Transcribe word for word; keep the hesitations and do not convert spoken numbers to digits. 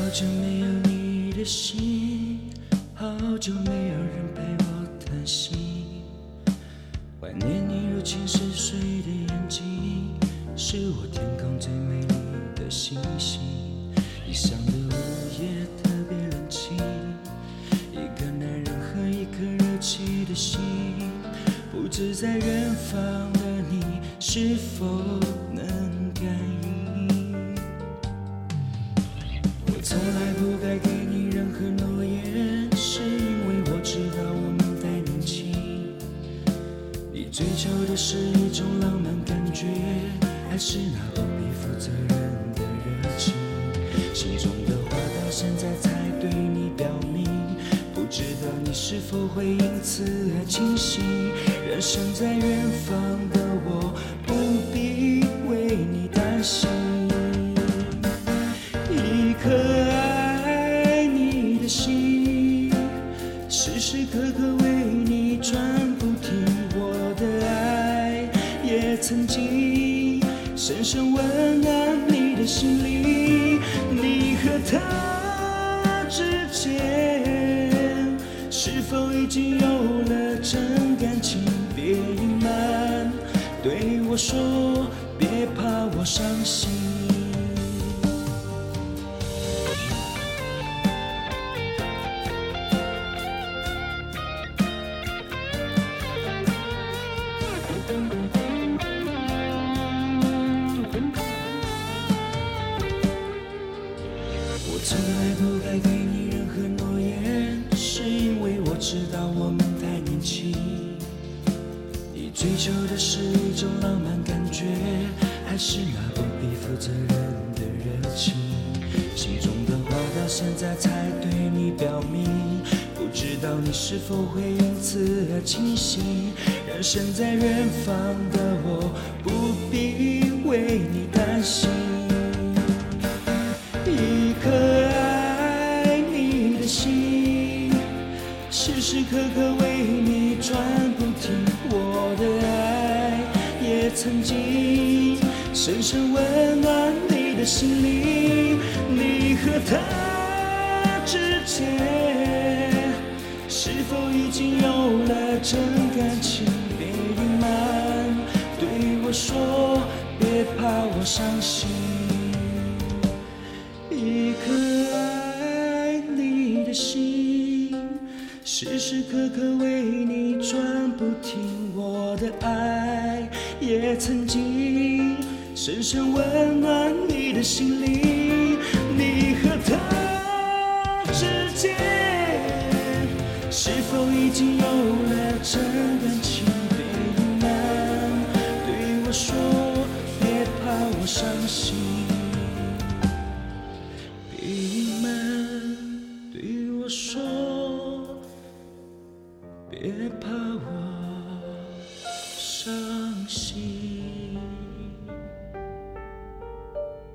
久没有你的心，好久没有人陪我谈心。怀念你如情似水的眼睛，是我天空最美丽的星星。异乡的午夜特别冷清，一个男人和一颗热气的心，不知在远方的你是否能感应。我从来不该给你任何诺言，是因为我知道我们太年轻。你追求的是一种浪漫感觉，还是那不必负责任的热情？心中的话到现在才对你表明，不知道你是否会因此而清醒。人生在远方的我，不必为你担心。一颗爱你的心，时时刻刻为你转不停。我的爱也曾经深深温暖你的心灵。你和他之间是否已经有了真感情？别隐瞒，对我说，别怕我伤心。我从来不该给你任何诺言，是因为我知道我们太年轻。你追求的是一种浪漫感觉，还是那不必负责任的热情？心中的话到现在才对你表明，不知道你是否会因此而清醒。人生在远方的我，不必为你担心。一颗爱你的心，时时刻刻为你转不停。我的爱也曾经深深温暖你的心灵。你和他之间是否已经有了真感情？别隐瞒，对我说，别怕我伤心。一颗爱你的心，时时刻刻为你转不停。我的爱也曾经深深温暖你的心灵。你和他之间是否已经有了真感情？别隐瞒，对我说，别怕我伤心。别隐瞒，对我说，别怕